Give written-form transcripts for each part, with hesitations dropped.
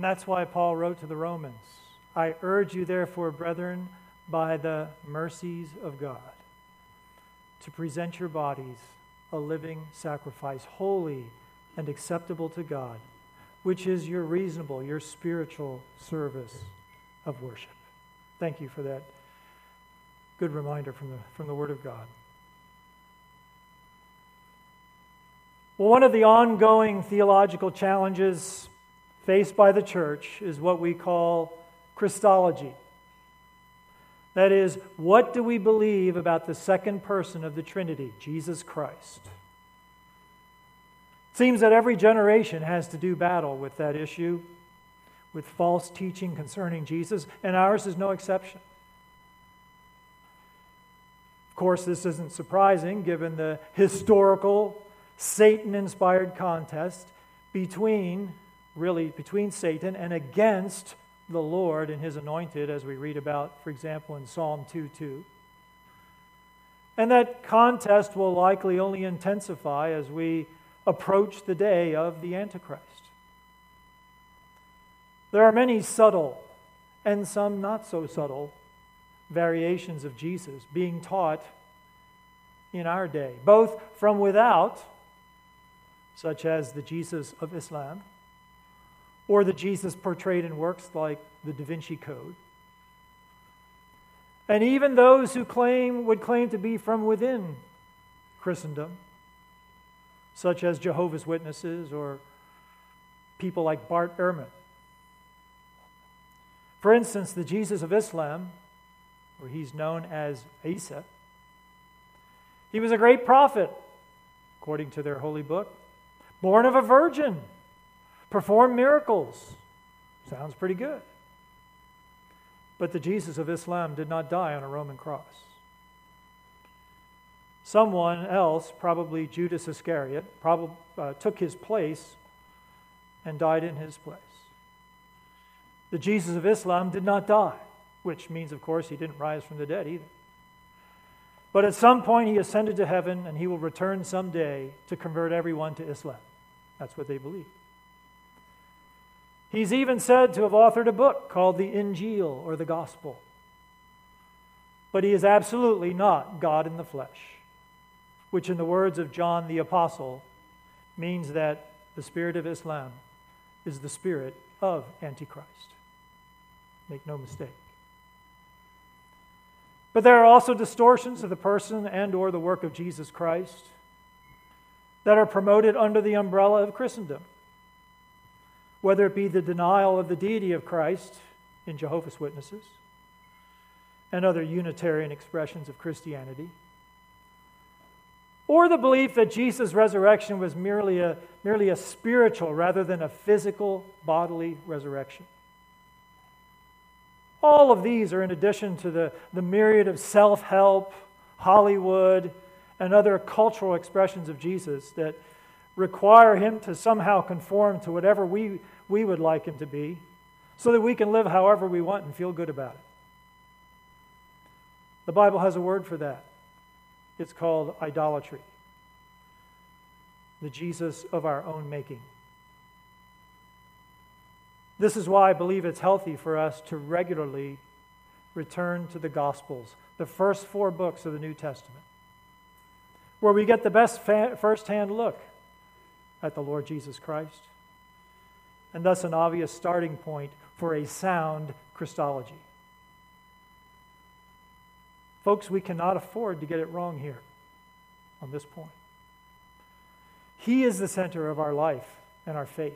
And that's why Paul wrote to the Romans, I urge you therefore, brethren, by the mercies of God, to present your bodies a living sacrifice, holy and acceptable to God, which is your reasonable, your spiritual service of worship. Thank you for that good reminder from the Word of God. Well, one of the ongoing theological challenges faced by the church is what we call Christology. That is, what do we believe about the second person of the Trinity, Jesus Christ? It seems that every generation has to do battle with that issue, with false teaching concerning Jesus, and ours is no exception. Of course, this isn't surprising given the historical, Satan-inspired contest between Satan and against the Lord and His anointed, as we read about, for example, in Psalm 2:2. And that contest will likely only intensify as we approach the day of the Antichrist. There are many subtle and some not so subtle variations of Jesus being taught in our day, both from without, such as the Jesus of Islam, or the Jesus portrayed in works like the Da Vinci Code. And even those who would claim to be from within Christendom, such as Jehovah's Witnesses or people like Bart Ehrman. For instance, the Jesus of Islam, or he's known as Isa, he was a great prophet, according to their holy book, born of a virgin, performed miracles. Sounds pretty good. But the Jesus of Islam did not die on a Roman cross. Someone else, probably Judas Iscariot, took his place and died in his place. The Jesus of Islam did not die, which means, of course, he didn't rise from the dead either. But at some point he ascended to heaven and he will return someday to convert everyone to Islam. That's what they believe. He's even said to have authored a book called the Injil, or the Gospel. But he is absolutely not God in the flesh, which in the words of John the Apostle means that the spirit of Islam is the spirit of Antichrist. Make no mistake. But there are also distortions of the person and or the work of Jesus Christ that are promoted under the umbrella of Christendom, whether it be the denial of the deity of Christ in Jehovah's Witnesses and other Unitarian expressions of Christianity, or the belief that Jesus' resurrection was merely a spiritual rather than a physical bodily resurrection. All of these are in addition to the myriad of self-help, Hollywood, and other cultural expressions of Jesus that require him to somehow conform to whatever we would like him to be so that we can live however we want and feel good about it. The Bible has a word for that. It's called idolatry. The Jesus of our own making. This is why I believe it's healthy for us to regularly return to the Gospels, the first 4 books of the New Testament, where we get the best first-hand look at the Lord Jesus Christ, and thus an obvious starting point for a sound Christology. Folks, we cannot afford to get it wrong here on this point. He is the center of our life and our faith.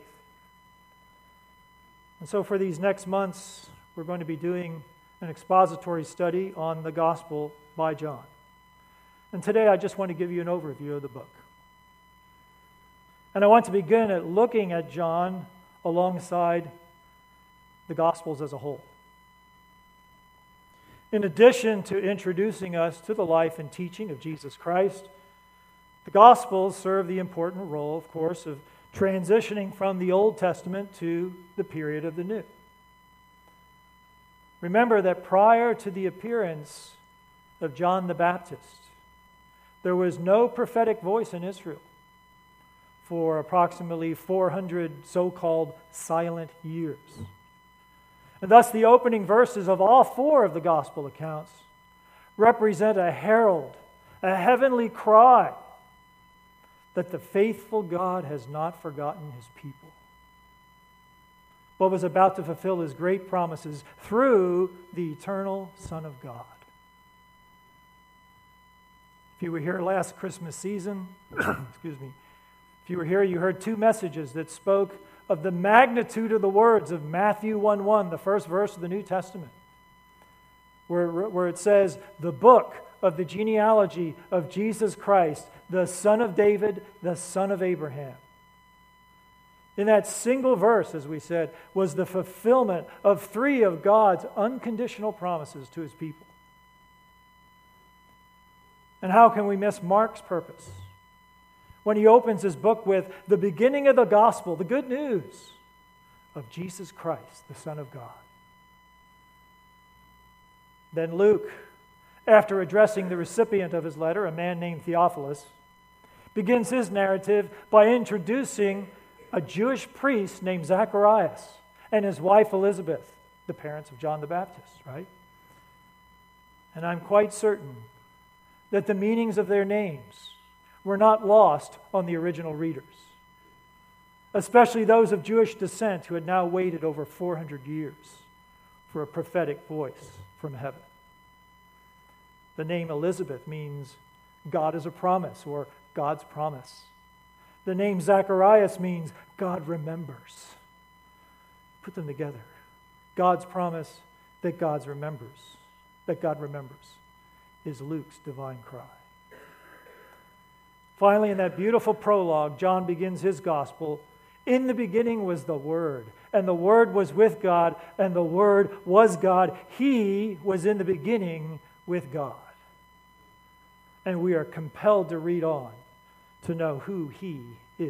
And so for these next months, we're going to be doing an expository study on the Gospel by John. And today I just want to give you an overview of the book. And I want to begin at looking at John alongside the Gospels as a whole. In addition to introducing us to the life and teaching of Jesus Christ, the Gospels serve the important role, of course, of transitioning from the Old Testament to the period of the New. Remember that prior to the appearance of John the Baptist, there was no prophetic voice in Israel for approximately 400 so-called silent years. And thus the opening verses of all four of the gospel accounts represent a herald, a heavenly cry that the faithful God has not forgotten his people, but was about to fulfill his great promises through the eternal Son of God. If you were here last Christmas season, excuse me, if you were here, you heard two messages that spoke of the magnitude of the words of Matthew 1:1, the first verse of the New Testament, where it says, the book of the genealogy of Jesus Christ, the son of David, the son of Abraham. In that single verse, as we said, was the fulfillment of three of God's unconditional promises to his people. And how can we miss Mark's purpose when he opens his book with the beginning of the gospel, the good news of Jesus Christ, the Son of God? Then Luke, after addressing the recipient of his letter, a man named Theophilus, begins his narrative by introducing a Jewish priest named Zacharias and his wife Elizabeth, the parents of John the Baptist, right? And I'm quite certain that the meanings of their names were not lost on the original readers, especially those of Jewish descent who had now waited over 400 years for a prophetic voice from heaven. The name Elizabeth means God is a promise, or God's promise. The name Zacharias means God remembers. Put them together. God's promise that God remembers, is Luke's divine cry. Finally, in that beautiful prologue, John begins his gospel. In the beginning was the Word, and the Word was with God, and the Word was God. He was in the beginning with God. And we are compelled to read on to know who he is.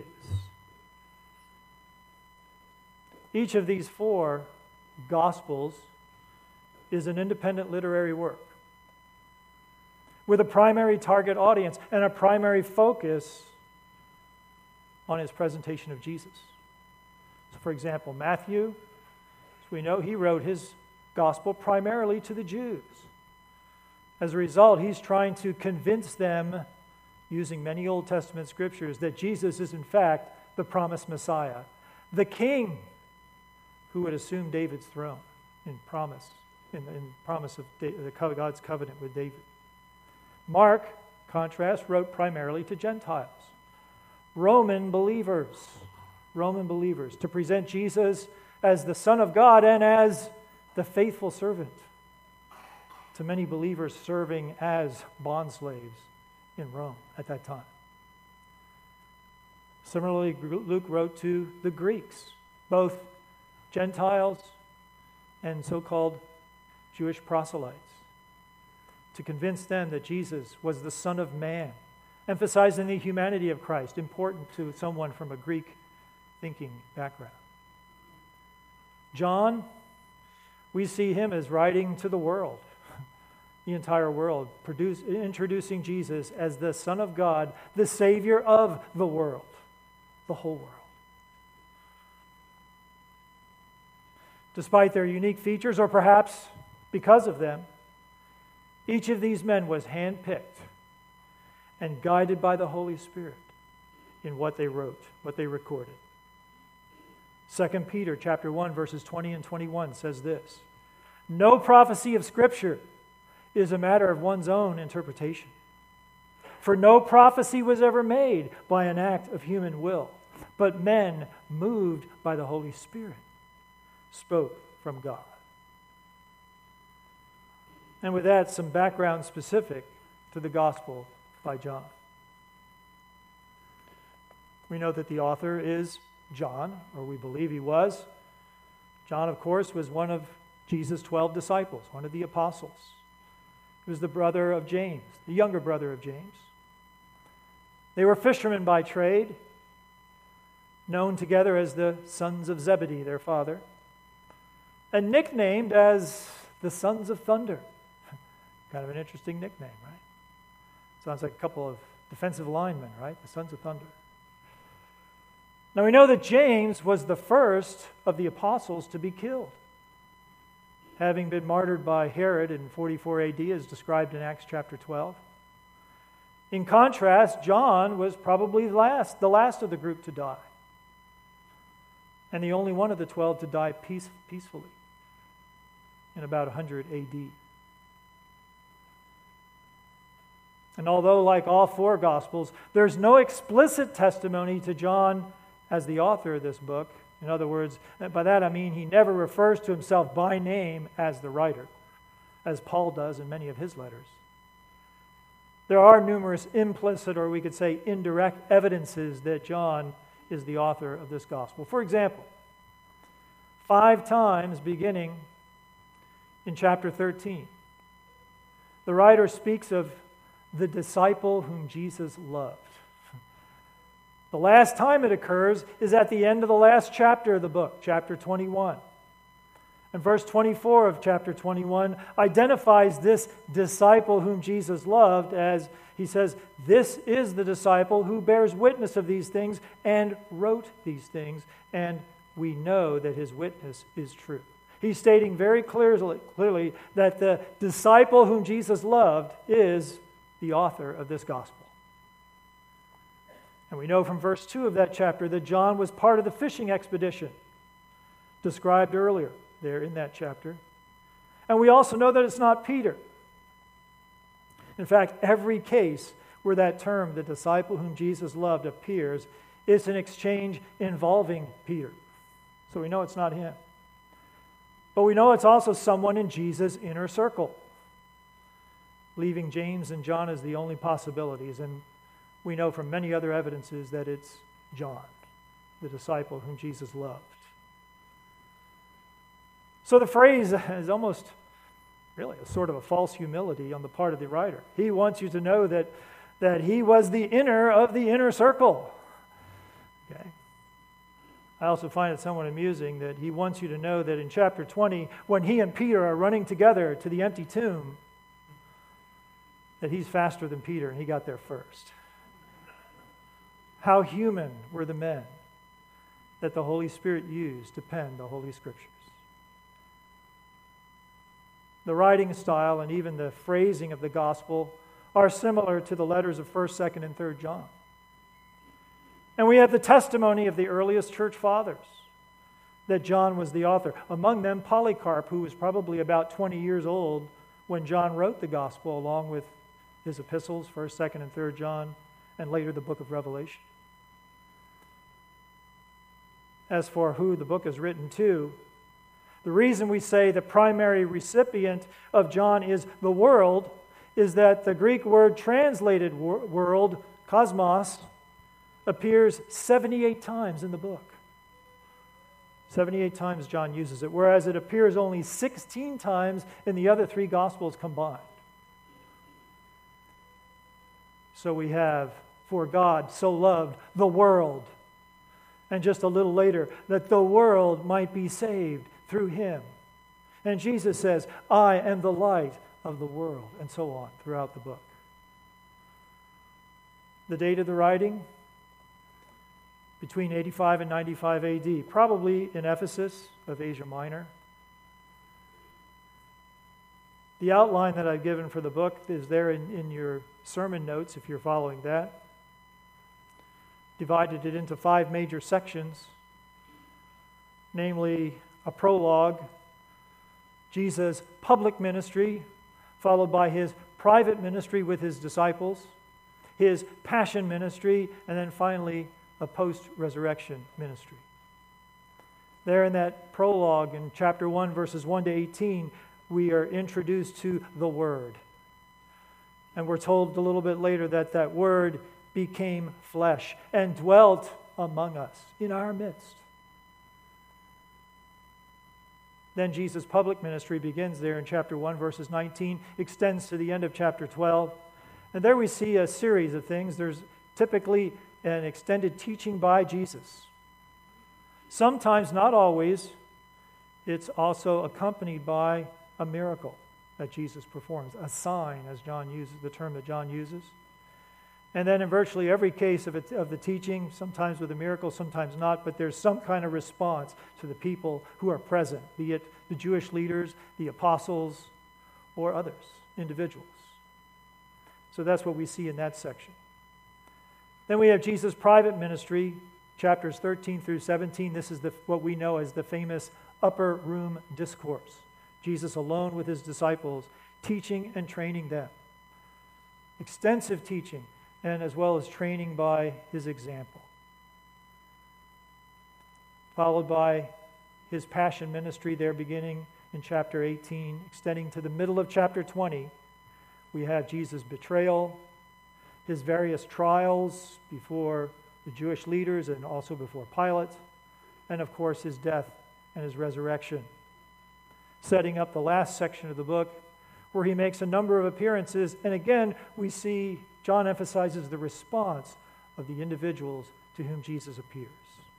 Each of these four Gospels is an independent literary work with a primary target audience and a primary focus on his presentation of Jesus. So, for example, Matthew, as we know, he wrote his Gospel primarily to the Jews. As a result, he's trying to convince them, using many Old Testament scriptures, that Jesus is in fact the promised Messiah, the King who would assume David's throne in promise of God's covenant with David. Mark, contrast, wrote primarily to Gentiles, Roman believers, to present Jesus as the Son of God and as the faithful servant to many believers serving as bondslaves in Rome at that time. Similarly, Luke wrote to the Greeks, both Gentiles and so-called Jewish proselytes, to convince them that Jesus was the Son of Man, emphasizing the humanity of Christ, important to someone from a Greek thinking background. John, we see him as writing to the world, the entire world, introducing Jesus as the Son of God, the Savior of the world, the whole world. Despite their unique features, or perhaps because of them, each of these men was handpicked and guided by the Holy Spirit in what they wrote, what they recorded. 2 Peter chapter 1, verses 20 and 21 says this: "No prophecy of Scripture is a matter of one's own interpretation. For no prophecy was ever made by an act of human will, but men, moved by the Holy Spirit, spoke from God." And with that, some background specific to the Gospel by John. We know that the author is John, or we believe he was. John, of course, was one of Jesus' 12 disciples, one of the apostles. He was the brother of James, the younger brother of James. They were fishermen by trade, known together as the sons of Zebedee, their father, and nicknamed as the Sons of Thunder. Kind of an interesting nickname, right? Sounds like a couple of defensive linemen, right? The Sons of Thunder. Now we know that James was the first of the apostles to be killed, having been martyred by Herod in 44 AD, as described in Acts chapter 12. In contrast, John was probably the last of the group to die, and the only one of the 12 to die peacefully in about 100 AD. And although, like all four Gospels, there's no explicit testimony to John as the author of this book. In other words, by that I mean he never refers to himself by name as the writer, as Paul does in many of his letters. There are numerous implicit, or we could say indirect, evidences that John is the author of this gospel. For example, 5 times beginning in chapter 13, the writer speaks of the disciple whom Jesus loved. The last time it occurs is at the end of the last chapter of the book, chapter 21. And verse 24 of chapter 21 identifies this disciple whom Jesus loved as, he says, "This is the disciple who bears witness of these things and wrote these things, and we know that his witness is true." He's stating very clearly that the disciple whom Jesus loved is the author of this gospel. And we know from verse 2 of that chapter that John was part of the fishing expedition described earlier there in that chapter. And we also know that it's not Peter. In fact, every case where that term, the disciple whom Jesus loved, appears, it's an exchange involving Peter. So we know it's not him. But we know it's also someone in Jesus' inner circle, leaving James and John as the only possibilities. And we know from many other evidences that it's John, the disciple whom Jesus loved. So the phrase is almost really a sort of a false humility on the part of the writer. He wants you to know that he was the inner of the inner circle. Okay. I also find it somewhat amusing that he wants you to know that in chapter 20, when he and Peter are running together to the empty tomb, that he's faster than Peter and he got there first. How human were the men that the Holy Spirit used to pen the Holy Scriptures. The writing style and even the phrasing of the gospel are similar to the letters of 1st, 2nd, and 3rd John. And we have the testimony of the earliest church fathers that John was the author. Among them, Polycarp, who was probably about 20 years old when John wrote the gospel, along with his epistles, 1st, 2nd, and 3rd John, and later the book of Revelation. As for who the book is written to, the reason we say the primary recipient of John is the world is that the Greek word translated world, cosmos, appears 78 times in the book. 78 times John uses it, whereas it appears only 16 times in the other 3 Gospels combined. So we have, for God so loved the world, and just a little later, that the world might be saved through him. And Jesus says, "I am the light of the world," and so on throughout the book. The date of the writing, between 85 and 95 AD, probably in Ephesus of Asia Minor. The outline that I've given for the book is there in your sermon notes, if you're following that. Divided it into 5 major sections, namely a prologue, Jesus' public ministry, followed by his private ministry with his disciples, his passion ministry, and then finally a post-resurrection ministry. There in that prologue in chapter 1, verses 1 to 18, we are introduced to the Word. And we're told a little bit later that that Word became flesh and dwelt among us, in our midst. Then Jesus' public ministry begins there in chapter 1, verses 19, extends to the end of chapter 12. And there we see a series of things. There's typically an extended teaching by Jesus. Sometimes, not always, it's also accompanied by a miracle that Jesus performs, a sign, as John uses, the term that John uses. And then in virtually every case of the teaching, sometimes with a miracle, sometimes not, but there's some kind of response to the people who are present, be it the Jewish leaders, the apostles, or others, individuals. So that's what we see in that section. Then we have Jesus' private ministry, chapters 13 through 17. This is what we know as the famous upper room discourse. Jesus alone with his disciples, teaching and training them. Extensive teaching, and as well as training by his example. Followed by his passion ministry there beginning in chapter 18, extending to the middle of chapter 20. We have Jesus' betrayal, his various trials before the Jewish leaders and also before Pilate, and of course his death and his resurrection. Setting up the last section of the book where he makes a number of appearances, and again we see John emphasizes the response of the individuals to whom Jesus appears.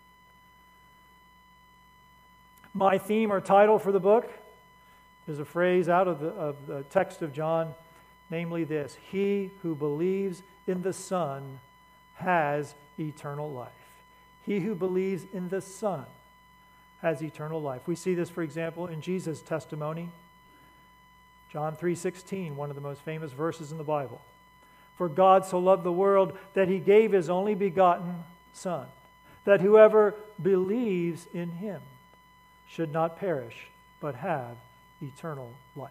My theme or title for the book is a phrase out of the text of John, namely this: he who believes in the Son has eternal life. He who believes in the Son has eternal life. We see this, for example, in Jesus' testimony. John 3:16, one of the most famous verses in the Bible. For God so loved the world that he gave his only begotten Son, that whoever believes in him should not perish, but have eternal life.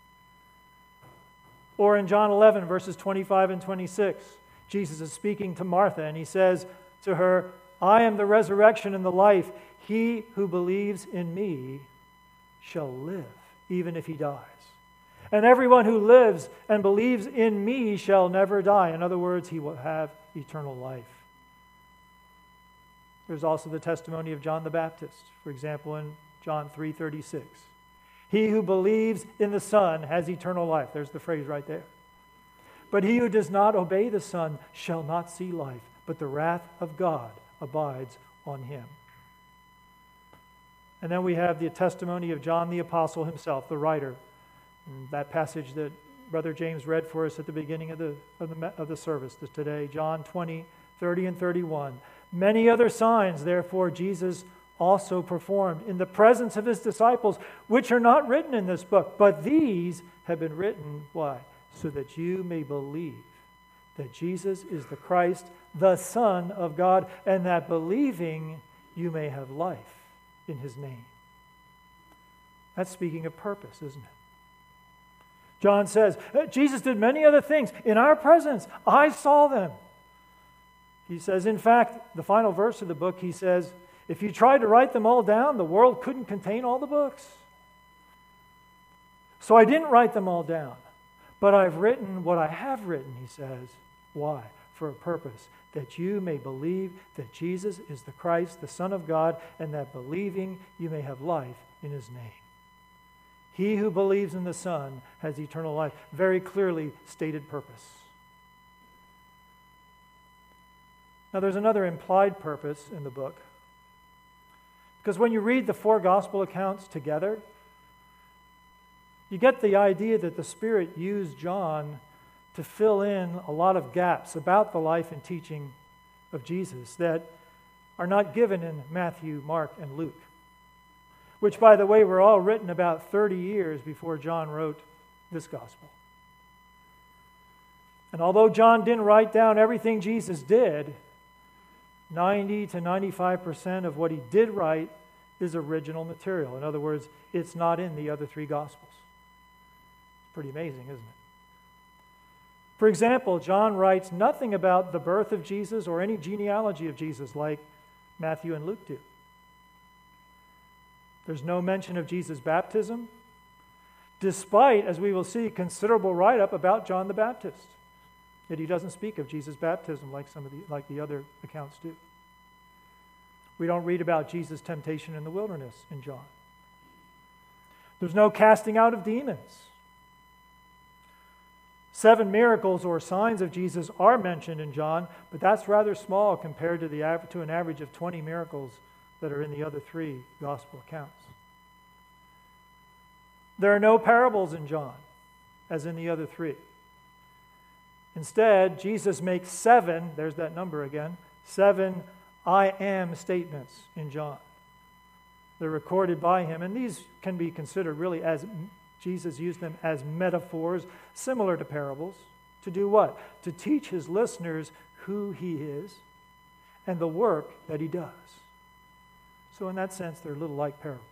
Or in John 11, verses 25 and 26, Jesus is speaking to Martha, and he says to her, I am the resurrection and the life. He who believes in me shall live, even if he dies. And everyone who lives and believes in me shall never die. In other words, he will have eternal life. There's also the testimony of John the Baptist, for example, in John 3:36. He who believes in the Son has eternal life. There's the phrase right there. But he who does not obey the Son shall not see life, but the wrath of God abides on him. And then we have the testimony of John the Apostle himself, the writer. And that passage that Brother James read for us at the beginning of the service today, John 20:30 and 31. Many other signs, therefore, Jesus also performed in the presence of his disciples, which are not written in this book, but these have been written, why? So that you may believe that Jesus is the Christ, the Son of God, and that believing you may have life in his name. That's speaking of purpose, isn't it? John says, Jesus did many other things in our presence. I saw them. He says, in fact, the final verse of the book, he says, if you tried to write them all down, the world couldn't contain all the books. So I didn't write them all down. But I've written what I have written, he says. Why? For a purpose, that you may believe that Jesus is the Christ, the Son of God, and that believing you may have life in his name. He who believes in the Son has eternal life. Very clearly stated purpose. Now there's another implied purpose in the book. Because when you read the four gospel accounts together, you get the idea that the Spirit used John to fill in a lot of gaps about the life and teaching of Jesus that are not given in Matthew, Mark, and Luke, which, by the way, were all written about 30 years before John wrote this gospel. And although John didn't write down everything Jesus did, 90 to 95% of what he did write is original material. In other words, it's not in the other three gospels. It's pretty amazing, isn't it? For example, John writes nothing about the birth of Jesus or any genealogy of Jesus like Matthew and Luke do. There's no mention of Jesus' baptism, despite, as we will see, considerable write-up about John the Baptist. Yet he doesn't speak of Jesus' baptism like the other accounts do. We don't read about Jesus' temptation in the wilderness in John. There's no casting out of demons. 7 miracles or signs of Jesus are mentioned in John, but that's rather small compared to an average of 20 miracles that are in the other 3 gospel accounts. There are no parables in John, as in the other 3. Instead, Jesus makes 7, there's that number again, 7 I am statements in John. They're recorded by him, and these can be considered really as Jesus used them as metaphors, similar to parables. To do what? To teach his listeners who he is and the work that he does. So in that sense, they're a little like parables.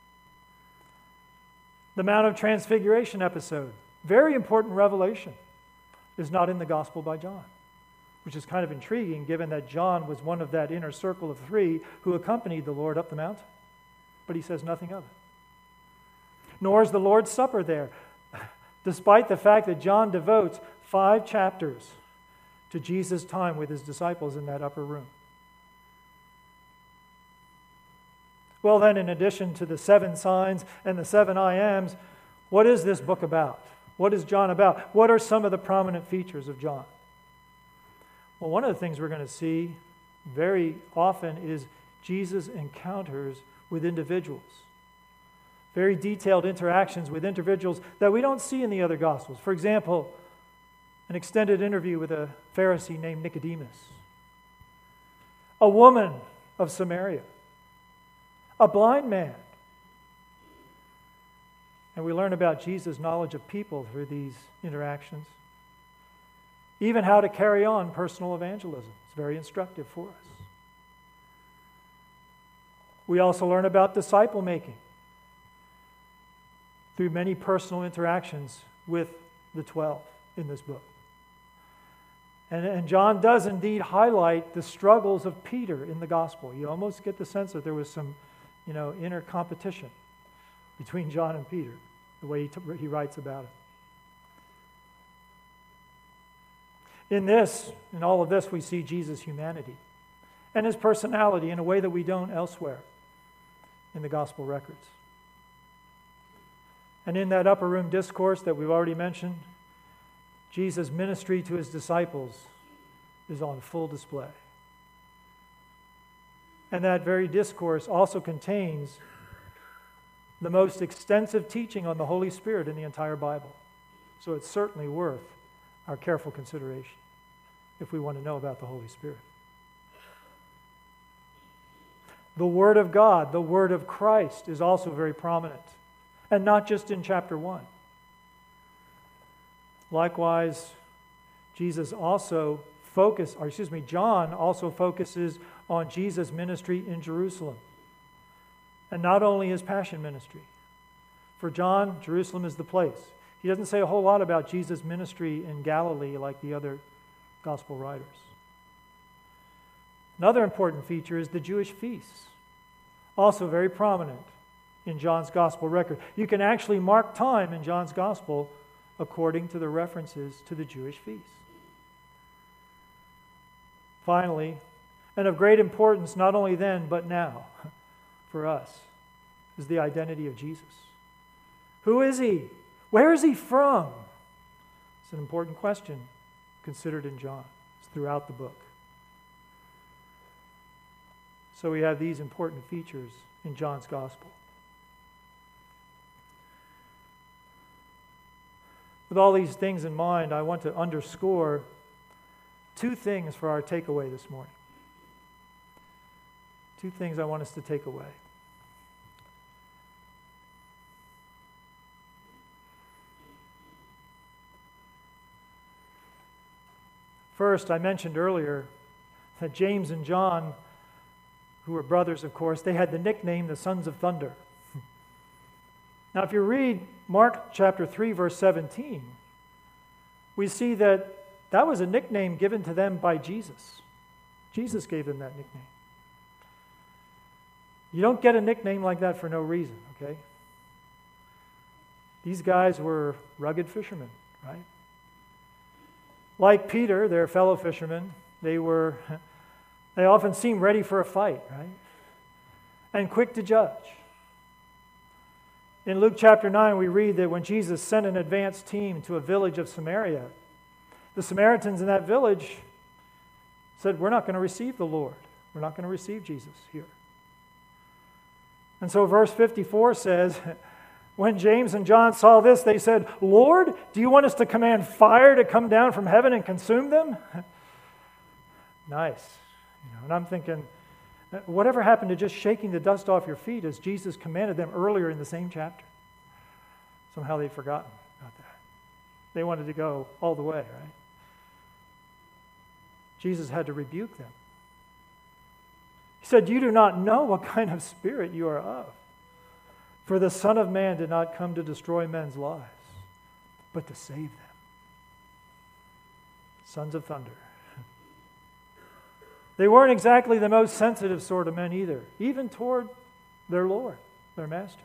The Mount of Transfiguration episode, very important revelation, is not in the Gospel by John, which is kind of intriguing given that John was one of that inner circle of 3 who accompanied the Lord up the mountain. But he says nothing of it. Nor is the Lord's Supper there, despite the fact that John devotes 5 chapters to Jesus' time with his disciples in that upper room. Well then, in addition to the 7 signs and the 7 I ams, what is this book about? What is John about? What are some of the prominent features of John? Well, one of the things we're going to see very often is Jesus' encounters with individuals. Very detailed interactions with individuals that we don't see in the other Gospels. For example, an extended interview with a Pharisee named Nicodemus, a woman of Samaria, a blind man. And we learn about Jesus' knowledge of people through these interactions. Even how to carry on personal evangelism. It's very instructive for us. We also learn about disciple making through many personal interactions with the 12 in this book. And John does indeed highlight the struggles of Peter in the gospel. You almost get the sense that there was some, inner competition between John and Peter, the way he writes about it. In all of this, we see Jesus' humanity and his personality in a way that we don't elsewhere in the gospel records. And in that upper room discourse that we've already mentioned, Jesus' ministry to his disciples is on full display. And that very discourse also contains the most extensive teaching on the Holy Spirit in the entire Bible. So it's certainly worth our careful consideration if we want to know about the Holy Spirit. The Word of God, the Word of Christ, is also very prominent, and not just in chapter 1. Likewise, John also focuses on Jesus' ministry in Jerusalem, and not only his passion ministry. For John, Jerusalem is the place. He doesn't say a whole lot about Jesus' ministry in Galilee like the other gospel writers. Another important feature is the Jewish feasts, also very prominent in John's gospel record. You can actually mark time in John's gospel according to the references to the Jewish feasts. Finally, and of great importance not only then but now for us, is the identity of Jesus. Who is he? Where is he from? It's an important question considered in John. It's throughout the book. So we have these important features in John's gospel. With all these things in mind, I want to underscore 2 things for our takeaway this morning. 2 things I want us to take away. First, I mentioned earlier that James and John, who were brothers, of course, they had the nickname the Sons of Thunder. Now, if you read Mark chapter 3, verse 17, we see that was a nickname given to them by Jesus. Jesus gave them that nickname. You don't get a nickname like that for no reason, okay? These guys were rugged fishermen, right? Like Peter, their fellow fishermen, they often seemed ready for a fight, right? And quick to judge. In Luke chapter 9, we read that when Jesus sent an advance team to a village of Samaria, the Samaritans in that village said, "We're not going to receive the Lord. We're not going to receive Jesus here." And so verse 54 says When James and John saw this, they said, "Lord, do you want us to command fire to come down from heaven and consume them?" Nice. And I'm thinking, whatever happened to just shaking the dust off your feet as Jesus commanded them earlier in the same chapter? Somehow they'd forgotten about that. They wanted to go all the way, right? Jesus had to rebuke them. He said, "You do not know what kind of spirit you are of. For the Son of Man did not come to destroy men's lives, but to save them." Sons of thunder. They weren't exactly the most sensitive sort of men either, even toward their Lord, their Master.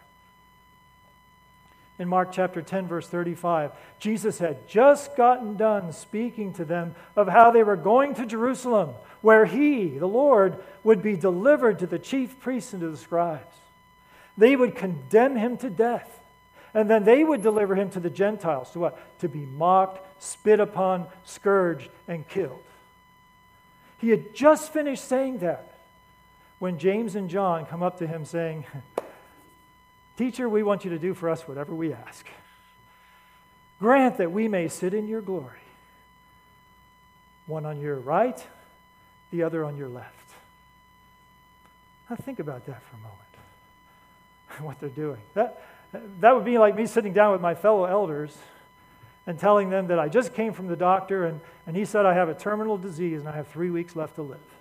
In Mark chapter 10, verse 35, Jesus had just gotten done speaking to them of how they were going to Jerusalem, where He, the Lord, would be delivered to the chief priests and to the scribes. They would condemn Him to death, and then they would deliver Him to the Gentiles. To what? To be mocked, spit upon, scourged, and killed. He had just finished saying that when James and John come up to Him saying, "Teacher, we want you to do for us whatever we ask. Grant that we may sit in your glory, one on your right, the other on your left." Now think about that for a moment, what they're doing. That would be like me sitting down with my fellow elders and telling them that I just came from the doctor and he said I have a terminal disease and I have 3 weeks left to live.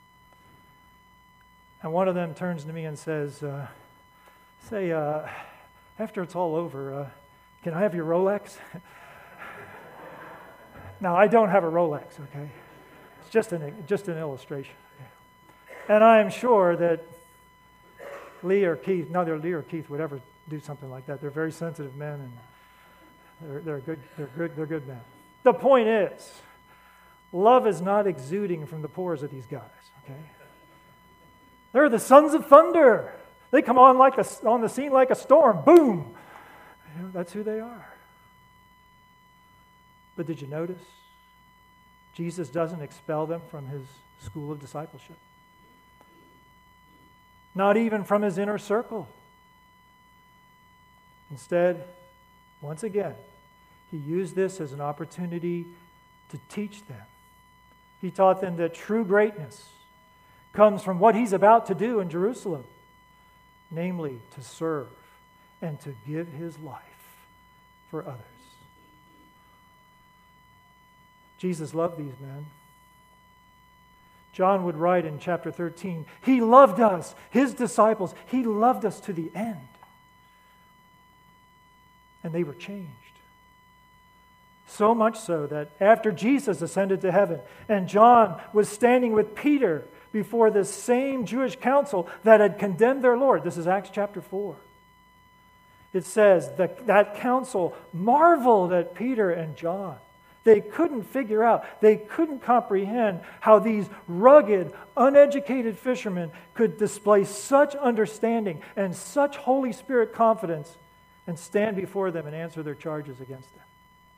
And one of them turns to me and says, after it's all over, can I have your Rolex? Now, I don't have a Rolex, okay? It's just an illustration. And I am sure that Lee or Keith would ever do something like that. They're very sensitive men, and they're good men. The point is, love is not exuding from the pores of these guys, okay? They're the sons of thunder. They come on the scene like a storm. Boom! That's who they are. But did you notice? Jesus doesn't expel them from His school of discipleship. Not even from His inner circle. Instead, once again, He used this as an opportunity to teach them. He taught them that true greatness comes from what He's about to do in Jerusalem, namely to serve and to give His life for others. Jesus loved these men. John would write in chapter 13, He loved us, His disciples. He loved us to the end. And they were changed. So much so that after Jesus ascended to heaven and John was standing with Peter before this same Jewish council that had condemned their Lord. This is Acts chapter 4. It says that council marveled at Peter and John. They couldn't figure out, they couldn't comprehend how these rugged, uneducated fishermen could display such understanding and such Holy Spirit confidence and stand before them and answer their charges against them.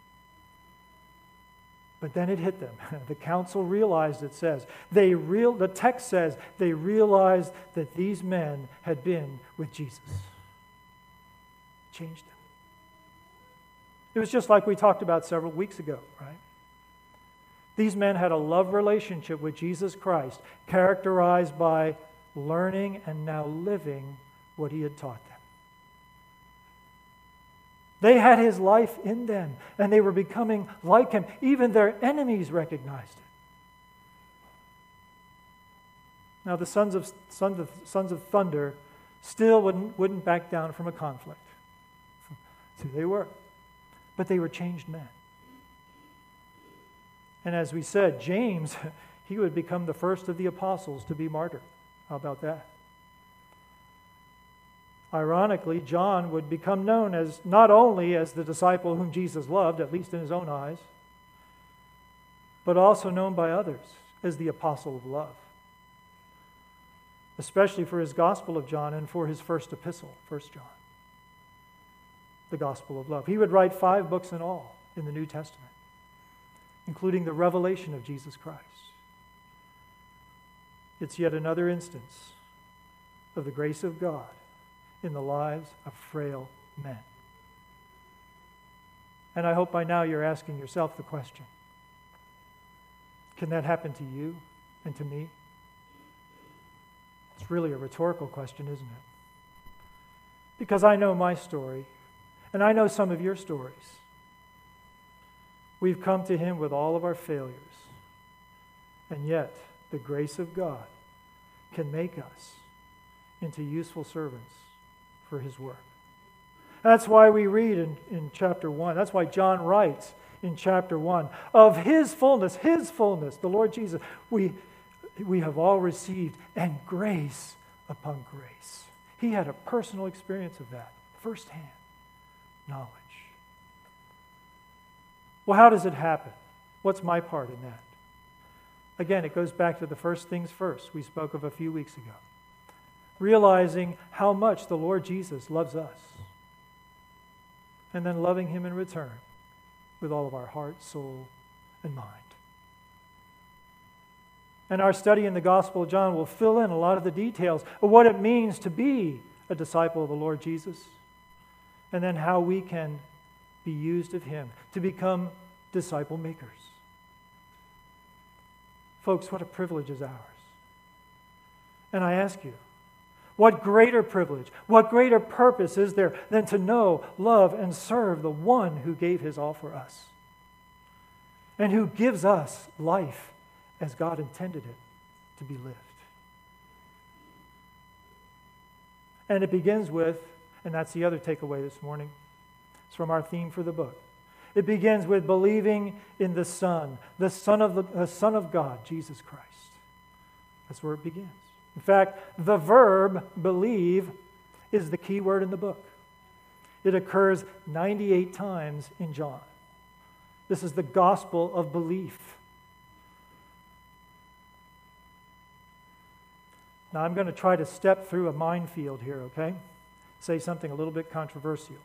But then it hit them. The council realized, the text says, they realized that these men had been with Jesus. Changed them. It was just like we talked about several weeks ago, right? These men had a love relationship with Jesus Christ, characterized by learning and now living what He had taught them. They had His life in them, and they were becoming like Him. Even their enemies recognized it. Now, the sons of thunder still wouldn't back down from a conflict. That's who they were. But they were changed men. And as we said, James, he would become the first of the apostles to be martyred. How about that? Ironically, John would become known as not only as the disciple whom Jesus loved, at least in his own eyes, but also known by others as the apostle of love, especially for his Gospel of John and for his first epistle, 1 John, the Gospel of love. He would write 5 books in all in the New Testament, including the revelation of Jesus Christ. It's yet another instance of the grace of God in the lives of frail men. And I hope by now you're asking yourself the question, can that happen to you and to me? It's really a rhetorical question, isn't it? Because I know my story, and I know some of your stories. We've come to Him with all of our failures, and yet the grace of God can make us into useful servants for His work. That's why we read in chapter 1, that's why John writes in chapter 1, of His fullness, the Lord Jesus, we have all received, and grace upon grace. He had a personal experience of that, firsthand knowledge. Well, how does it happen? What's my part in that? Again, it goes back to the first things first we spoke of a few weeks ago. Realizing how much the Lord Jesus loves us, and then loving Him in return with all of our heart, soul, and mind. And our study in the Gospel of John will fill in a lot of the details of what it means to be a disciple of the Lord Jesus, and then how we can be used of Him to become disciple makers. Folks, what a privilege is ours. And I ask you, what greater privilege, what greater purpose is there than to know, love, and serve the one who gave His all for us, and who gives us life as God intended it to be lived. And it begins with, and that's the other takeaway this morning, it's from our theme for the book. It begins with believing in the Son of God, Jesus Christ. That's where it begins. In fact, the verb believe is the key word in the book. It occurs 98 times in John. This is the gospel of belief. Now, I'm going to try to step through a minefield here, okay? Say something a little bit controversial.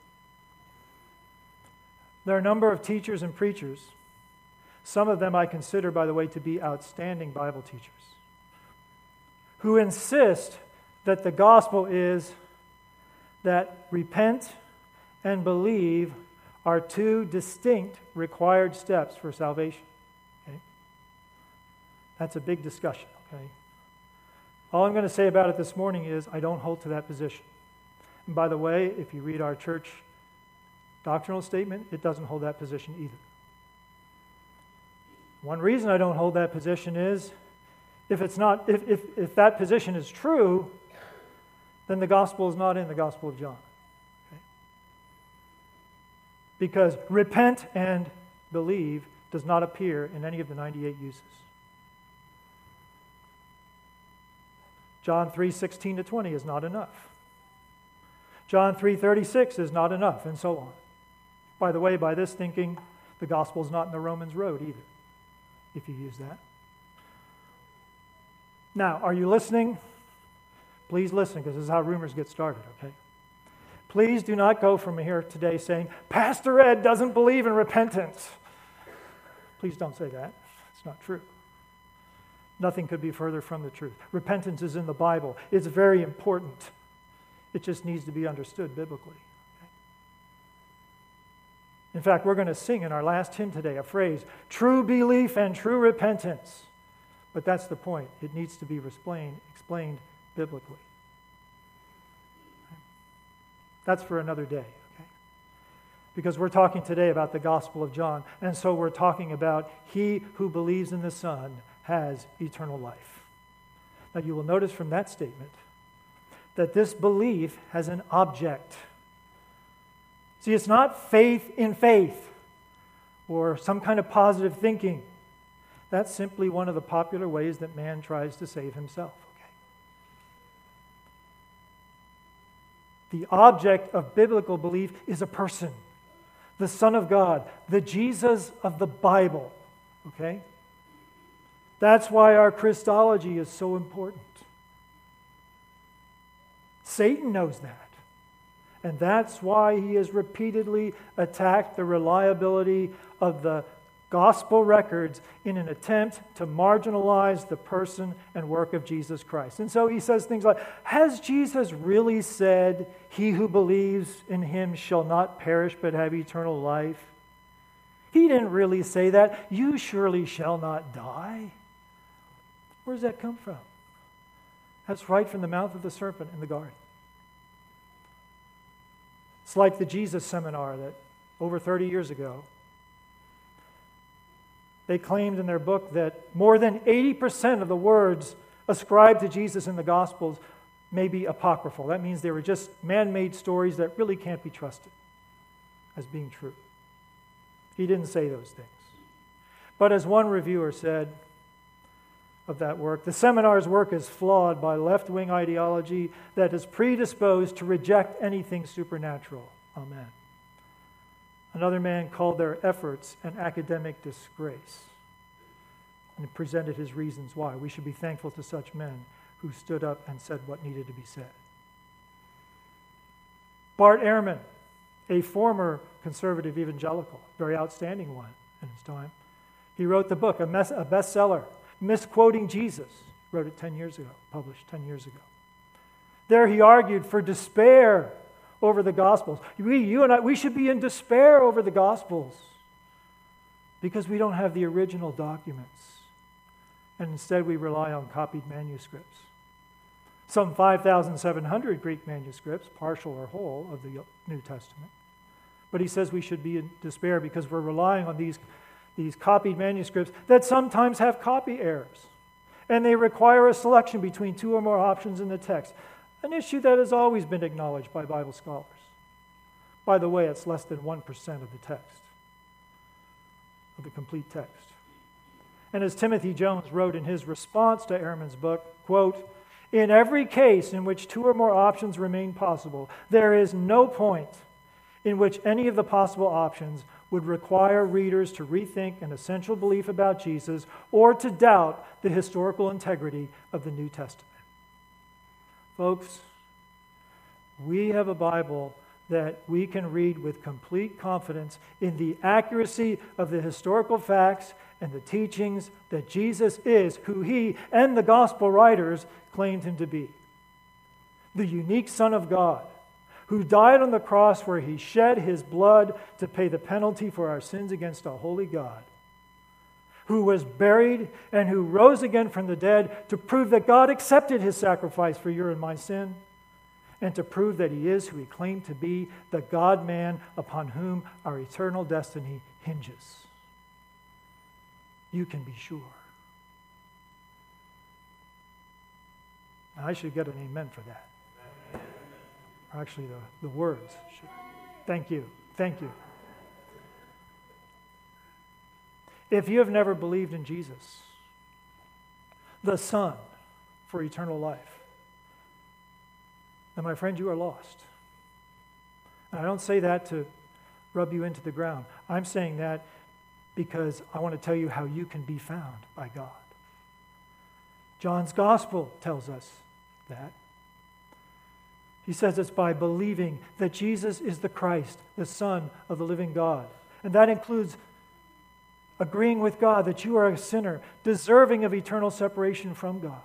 There are a number of teachers and preachers. Some of them I consider, by the way, to be outstanding Bible teachers, who insist that the gospel is that repent and believe are two distinct required steps for salvation. Okay? That's a big discussion, okay? All I'm going to say about it this morning is I don't hold to that position. And by the way, if you read our church doctrinal statement, it doesn't hold that position either. One reason I don't hold that position is if that position is true, then the gospel is not in the Gospel of John. Okay? Because repent and believe does not appear in any of the 98 uses. John 3:16-20 is not enough. John 3:36 is not enough, and so on. By the way, by this thinking, the gospel is not in the Romans road either, if you use that. Now, are you listening? Please listen, because this is how rumors get started, okay? Please do not go from here today saying, Pastor Ed doesn't believe in repentance. Please don't say that. It's not true. Nothing could be further from the truth. Repentance is in the Bible. It's very important. It just needs to be understood biblically. Okay? In fact, we're going to sing in our last hymn today a phrase, true belief and true repentance. But that's the point. It needs to be explained biblically. Okay? That's for another day. Okay? Because we're talking today about the Gospel of John, and so we're talking about he who believes in the Son has eternal life. Now you will notice from that statement that this belief has an object. See, it's not faith in faith or some kind of positive thinking. That's simply one of the popular ways that man tries to save himself. Okay? The object of biblical belief is a person, the Son of God, the Jesus of the Bible. Okay? That's why our Christology is so important. Satan knows that. And that's why he has repeatedly attacked the reliability of the gospel records in an attempt to marginalize the person and work of Jesus Christ. And so he says things like, has Jesus really said, he who believes in him shall not perish but have eternal life? He didn't really say that. You surely shall not die. Where does that come from? That's right from the mouth of the serpent in the garden. It's like the Jesus seminar that over 30 years ago, they claimed in their book that more than 80% of the words ascribed to Jesus in the Gospels may be apocryphal. That means they were just man-made stories that really can't be trusted as being true. He didn't say those things. But as one reviewer said of that work, the seminar's work is flawed by left-wing ideology that is predisposed to reject anything supernatural. Amen. Another man called their efforts an academic disgrace and presented his reasons why. We should be thankful to such men who stood up and said what needed to be said. Bart Ehrman, a former conservative evangelical, very outstanding one in his time, he wrote the book, a bestseller, Misquoting Jesus. Wrote it 10 years ago, published 10 years ago. There he argued for despair over the Gospels. You and I, we should be in despair over the Gospels because we don't have the original documents. And instead we rely on copied manuscripts. Some 5,700 Greek manuscripts, partial or whole, of the New Testament. But he says we should be in despair because we're relying on these copied manuscripts that sometimes have copy errors. And they require a selection between two or more options in the text. An issue that has always been acknowledged by Bible scholars. By the way, it's less than 1% of the text, of the complete text. And as Timothy Jones wrote in his response to Ehrman's book, quote, in every case in which two or more options remain possible, there is no point in which any of the possible options would require readers to rethink an essential belief about Jesus or to doubt the historical integrity of the New Testament. Folks, we have a Bible that we can read with complete confidence in the accuracy of the historical facts and the teachings that Jesus is who he and the gospel writers claimed him to be. The unique Son of God, who died on the cross where he shed his blood to pay the penalty for our sins against a holy God, who was buried and who rose again from the dead to prove that God accepted his sacrifice for your and my sin, and to prove that he is who he claimed to be, the God-man upon whom our eternal destiny hinges. You can be sure. I should get an amen for that. Or actually, the words should. Thank you. Thank you. If you have never believed in Jesus, the Son, for eternal life, then my friend, you are lost. And I don't say that to rub you into the ground. I'm saying that because I want to tell you how you can be found by God. John's Gospel tells us that. He says it's by believing that Jesus is the Christ, the Son of the living God. And that includes agreeing with God that you are a sinner, deserving of eternal separation from God.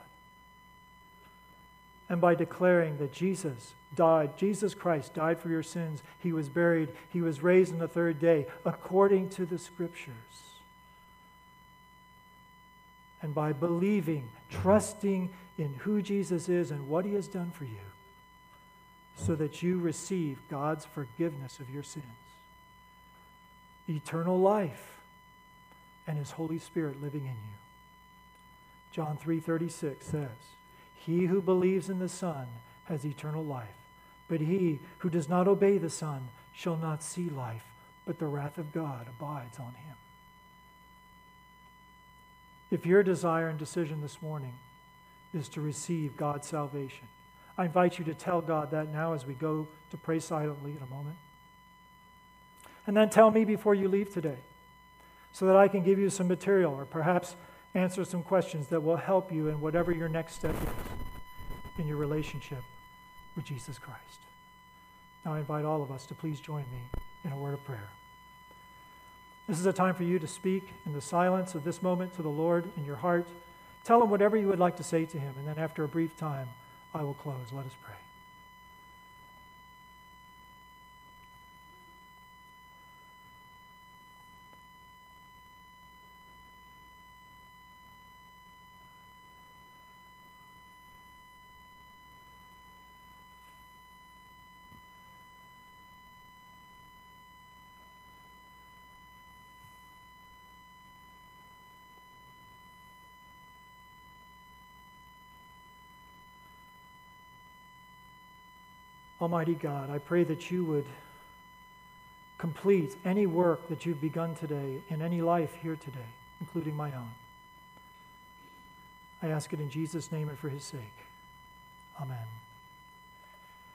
And by declaring that Jesus Christ died for your sins, he was buried, he was raised on the third day, according to the Scriptures. And by believing, trusting in who Jesus is and what he has done for you, so that you receive God's forgiveness of your sins, eternal life, and his Holy Spirit living in you. John 3:36 says, he who believes in the Son has eternal life, but he who does not obey the Son shall not see life, but the wrath of God abides on him. If your desire and decision this morning is to receive God's salvation, I invite you to tell God that now as we go to pray silently in a moment. And then tell me before you leave today, so that I can give you some material or perhaps answer some questions that will help you in whatever your next step is in your relationship with Jesus Christ. Now I invite all of us to please join me in a word of prayer. This is a time for you to speak in the silence of this moment to the Lord in your heart. Tell him whatever you would like to say to him, and then after a brief time, I will close. Let us pray. Almighty God, I pray that you would complete any work that you've begun today in any life here today, including my own. I ask it in Jesus' name and for his sake. Amen.